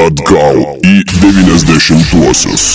Atgal į 90-uosius.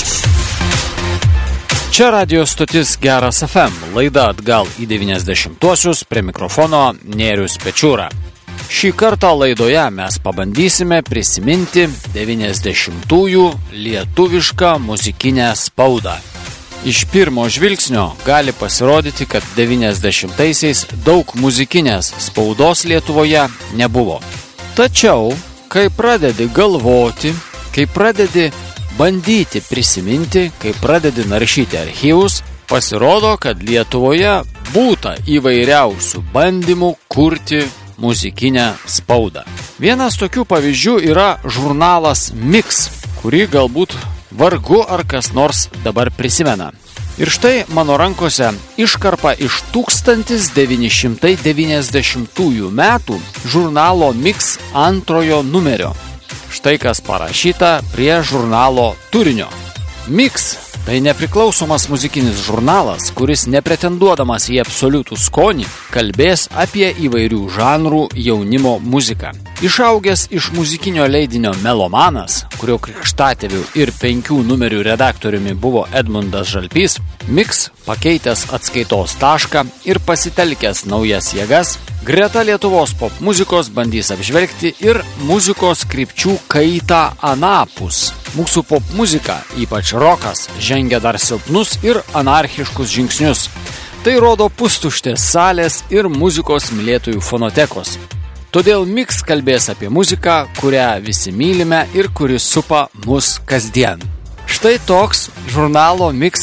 Čia radio stotis Geras FM, laida Atgal į 90-uosius, prie mikrofono Nėrius Pečiūra. Šį kartą laidoje mes pabandysime prisiminti 90-ųjų lietuvišką muzikinę spaudą. Iš pirmo žvilgsnio gali pasirodyti, kad 90-aisiais daug muzikinės spaudos Lietuvoje nebuvo. Tačiau, kai pradedi galvoti, kai pradedi bandyti prisiminti, kai pradedi naršyti archyvus, pasirodo, kad Lietuvoje būta įvairiausių bandymų kurti muzikinę spaudą. Vienas tokių pavyzdžių yra žurnalas Mix, kurį galbūt vargu ar kas nors dabar prisimena. Ir štai mano rankose iškarpa iš 1990 metų žurnalo Mix antrojo numerio. Štai kas parašyta prie žurnalo turinio. Mix tai nepriklausomas muzikinis žurnalas, kuris nepretenduodamas į absoliutų skonį, kalbės apie įvairių žanrų jaunimo muziką. Išaugęs iš muzikinio leidinio Melomanas, kurio krikštatėviu ir 5 numerių redaktoriumi buvo Edmundas Žalpys, Mix, pakeitęs atskaitos tašką ir pasitelkęs naujas jėgas, greta Lietuvos pop muzikos bandys apžvelgti ir muzikos krypčių kaitą anapus. Mūsų pop muzika, ypač rokas, žengia dar silpnus ir anarchiškus žingsnius. Tai rodo pustuštės salės ir muzikos mylėtojų fonotekos. Todėl Mix kalbės apie muziką, kurią visi mylime ir kuri supa mus kasdien. Štai toks žurnalo Mix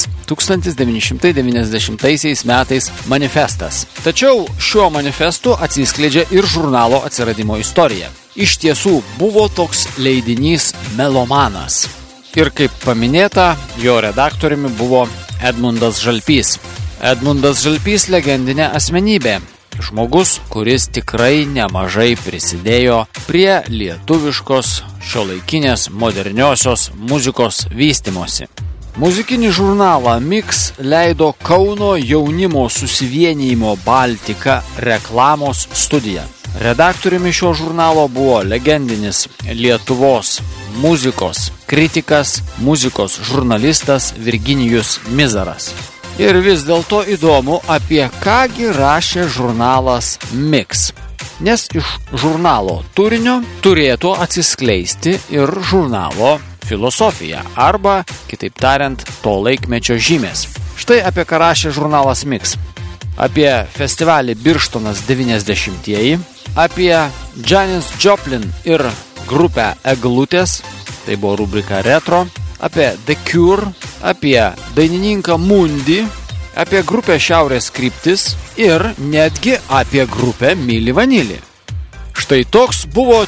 1990 metais manifestas. Tačiau šiuo manifestu atsiskleidžia ir žurnalo atsiradimo istorija. Iš tiesų buvo toks leidinys Melomanas. Ir kaip paminėta, jo redaktoriumi buvo Edmundas Žalpys. Edmundas Žalpys legendinė asmenybė. Žmogus, kuris tikrai nemažai prisidėjo prie lietuviškos šiuolaikinės moderniosios muzikos vystymosi. Muzikinį žurnalą Mix leido Kauno jaunimo susivienijimo Baltika reklamos studija. Redaktoriumi šio žurnalo buvo legendinis Lietuvos muzikos kritikas, muzikos žurnalistas Virginijus Mizaras. Ir vis dėlto įdomu, apie kągi rašė žurnalas Mix. Nes iš žurnalo turinio turėtų atsiskleisti ir žurnalo filosofija, arba, kitaip tariant, to laikmečio žymės. Štai apie ką rašė žurnalas Mix. Apie festivalį Birštonas 90-ieji, apie Janis Joplin ir grupę Eglutės, tai buvo rubrika Retro, apie The Cure, apie dainininką Mundi, apie grupę Šiaurės kryptis ir netgi apie grupę Milli Vanilli. Štai toks buvo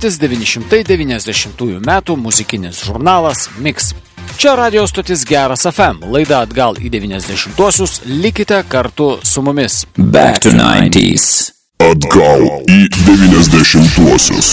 1990 metų muzikinis žurnalas Mix. Čia radio stotis Geras FM, laida Atgal į 90-uosius, likite kartu su mumis. Back to 90s. Atgal į 90-uosius.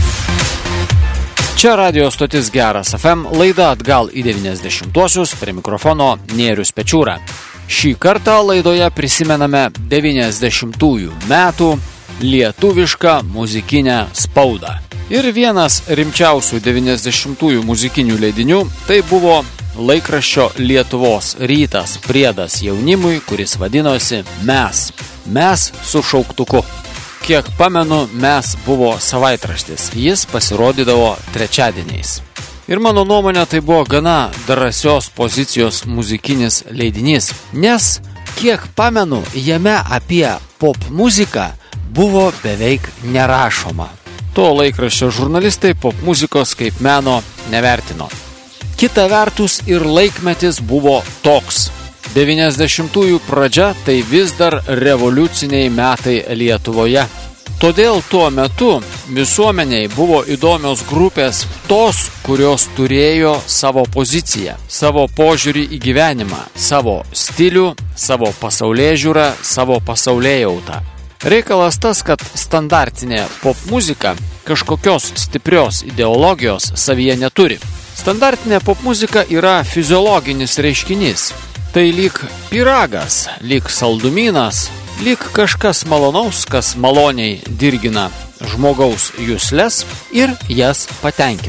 Čia radio stotis Geras FM, laida Atgal į 90-uosius, prie mikrofono Nėrius Pečiūra. Šį kartą laidoje prisimename 90-ųjų metų lietuvišką muzikinę spaudą. Ir vienas rimčiausių 90-ųjų muzikinių leidinių tai buvo laikraščio Lietuvos rytas priedas jaunimui, kuris vadinosi Mes. Mes su šauktuku. Kiek pamenu, Mes buvo savaitraštis. Jis pasirodydavo trečiadieniais. Ir mano nuomonė, tai buvo gana drąsios pozicijos muzikinis leidinys. Nes, kiek pamenu, jame apie pop muziką buvo beveik nerašoma. To laikraščio žurnalistai pop muzikos kaip meno nevertino. Kita vertus ir laikmetis buvo toks. 90-ųjų pradžia tai vis dar revoliuciniai metai Lietuvoje. Todėl tuo metu visuomeniai buvo įdomios grupės tos, kurios turėjo savo poziciją, savo požiūrį į gyvenimą, savo stilių, savo pasaulėžiūrą, savo pasaulėjautą. Reikalas tas, kad standartinė pop muzika kažkokios stiprios ideologijos savyje neturi. Standartinė pop muzika yra fiziologinis reiškinys. Tai lyg pyragas, lyg saldumynas, lyg kažkas malonaus, kas maloniai dirgina žmogaus jusles ir jas patenkina.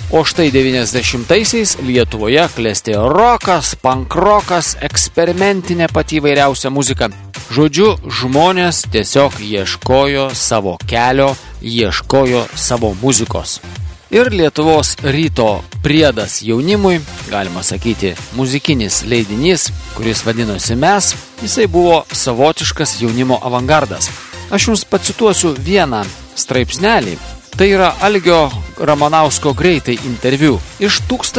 O štai 90-aisiais Lietuvoje klestėjo rokas, pankrokas, eksperimentinė pati įvairiausia muzika. Žodžiu, žmonės tiesiog ieškojo savo kelio, ieškojo savo muzikos. Ir Lietuvos ryto priedas jaunimui, galima sakyti, muzikinis leidinys, kuris vadinosi Mes, jisai buvo savotiškas jaunimo avangardas. Aš jums pacituosiu vieną straipsnelį. Tai yra Algio Ramanausko greitai interviu iš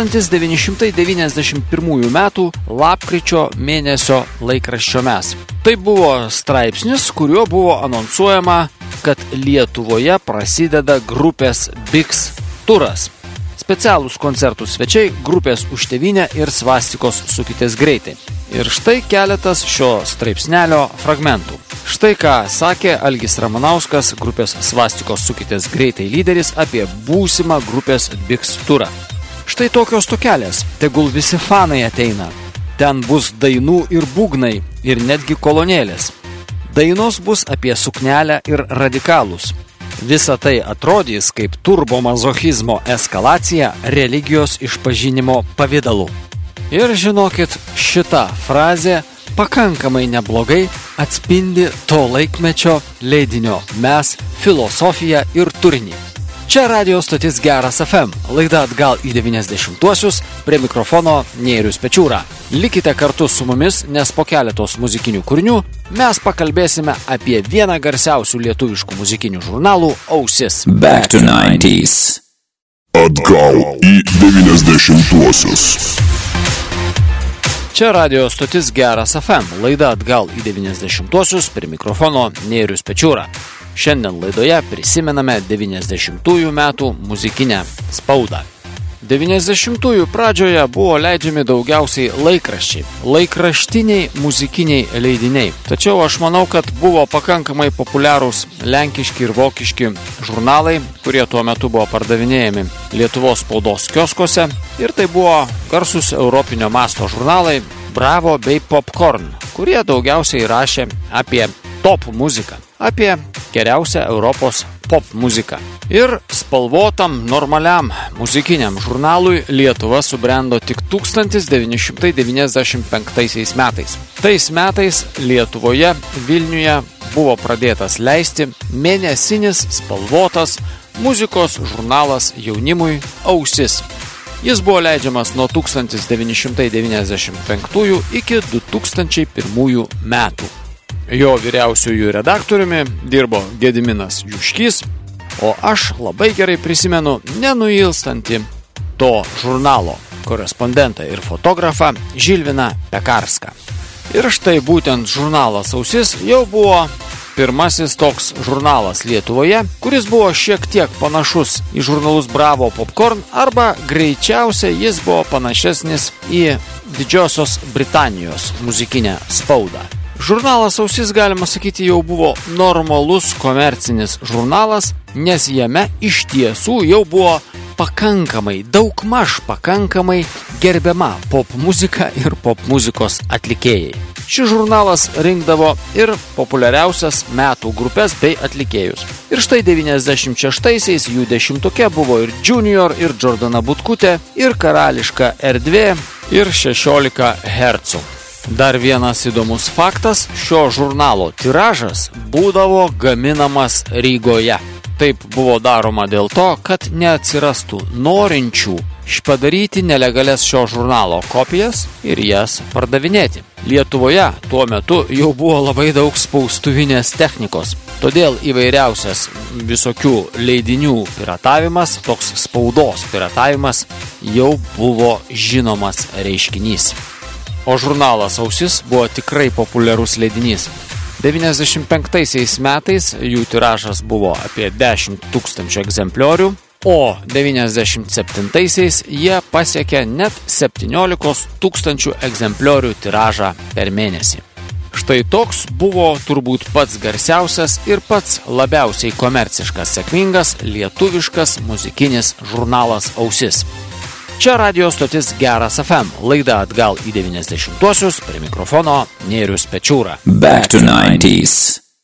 1991 metų lapkričio mėnesio laikraščio Mes. Tai buvo straipsnis, kuriuo buvo anonsuojama, kad Lietuvoje prasideda grupės Biks turas. Specialūs koncertų svečiai, grupės Už tėvynę ir Svastikos Sukitės greitai. Ir štai keletas šio straipsnelio fragmentų. Štai ką sakė Algis Ramanauskas, grupės Svastikos Sukitės greitai lyderis, apie būsimą grupės Biks turą. Štai tokios tokelės, tegul visi fanai ateina. Ten bus dainų ir būgnai, ir netgi kolonėlės. Dainos bus apie suknelę ir radikalus. Visa tai atrodys kaip turbomazochizmo eskalacija religijos išpažinimo pavidalu. Ir žinokit, šita frazė pakankamai neblogai atspindi to laikmečio leidinio Mes filosofiją ir turinį. Čia radio stotis Geras FM, laida atgal į 90-uosius, prie mikrofono Nėrius Pečiūra. Likite kartu su mumis, nes po keletos muzikinių kūrinių mes pakalbėsime apie vieną garsiausių lietuviškų muzikinių žurnalų Ausis. Back to 90s. Atgal į 90-uosius. Čia radio stotis Geras FM, laida atgal į 90-uosius, prie mikrofono Nėrius Pečiūra. Šiandien laidoje prisimename 90-ųjų metų muzikinę spaudą. 90-ųjų pradžioje buvo leidžiami daugiausiai laikraščiai, laikraštiniai muzikiniai leidiniai. Tačiau aš manau, kad buvo pakankamai populiarūs lenkiški ir vokiški žurnalai, kurie tuo metu buvo pardavinėjami Lietuvos spaudos kioskose. Ir tai buvo garsus europinio masto žurnalai Bravo bei Popcorn, kurie daugiausiai rašė apie top muziką, apie geriausią Europos pop muziką. Ir spalvotam, normaliam muzikiniam žurnalui Lietuva subrendo tik 1995 metais. Tais metais Lietuvoje, Vilniuje buvo pradėtas leisti mėnesinis spalvotas muzikos žurnalas jaunimui Ausis. Jis buvo leidžiamas nuo 1995 iki 2001 metų. Jo vyriausiųjų redaktoriumi dirbo Gediminas Juškys, o aš labai gerai prisimenu nenuilstantį to žurnalo korespondentą ir fotografą Žilviną Pekarską. Ir štai būtent žurnalas Ausis jau buvo pirmasis toks žurnalas Lietuvoje, kuris buvo šiek tiek panašus į žurnalus Bravo, Popcorn, arba greičiausiai jis buvo panašesnis į Didžiosios Britanijos muzikinę spaudą. Žurnalas Ausis, galima sakyti, jau buvo normalus komercinis žurnalas, nes jame iš tiesų jau buvo pakankamai, daugmaž pakankamai gerbiama pop muzika ir pop muzikos atlikėjai. Šis žurnalas rinkdavo ir populiariausias metų grupės bei atlikėjus. Ir štai 96-aisiais jų dešimtuke buvo ir Junior, ir Džordana Butkutė, ir Karališka erdvė, ir 16 hercų. Dar vienas įdomus faktas, šio žurnalo tiražas būdavo gaminamas Rygoje. Taip buvo daroma dėl to, kad neatsirastų norinčių padaryti nelegalias šio žurnalo kopijas ir jas pardavinėti. Lietuvoje tuo metu jau buvo labai daug spaustuvinės technikos, todėl įvairiausias visokių leidinių piratavimas, toks spaudos piratavimas jau buvo žinomas reiškinys. O žurnalas Ausis buvo tikrai populiarus leidinys. 95 metais jų tiražas buvo apie 10 000 egzempliorių, o 97-aisiais jie pasiekė net 17 000 egzempliorių tiražą per mėnesį. Štai toks buvo turbūt pats garsiausias ir pats labiausiai komerciškas sėkmingas lietuviškas muzikinis žurnalas Ausis. Čia radio stotis Geras FM, laida atgal į 90-uosius, prie mikrofono Nėrius Pečiūra. Back to 90s.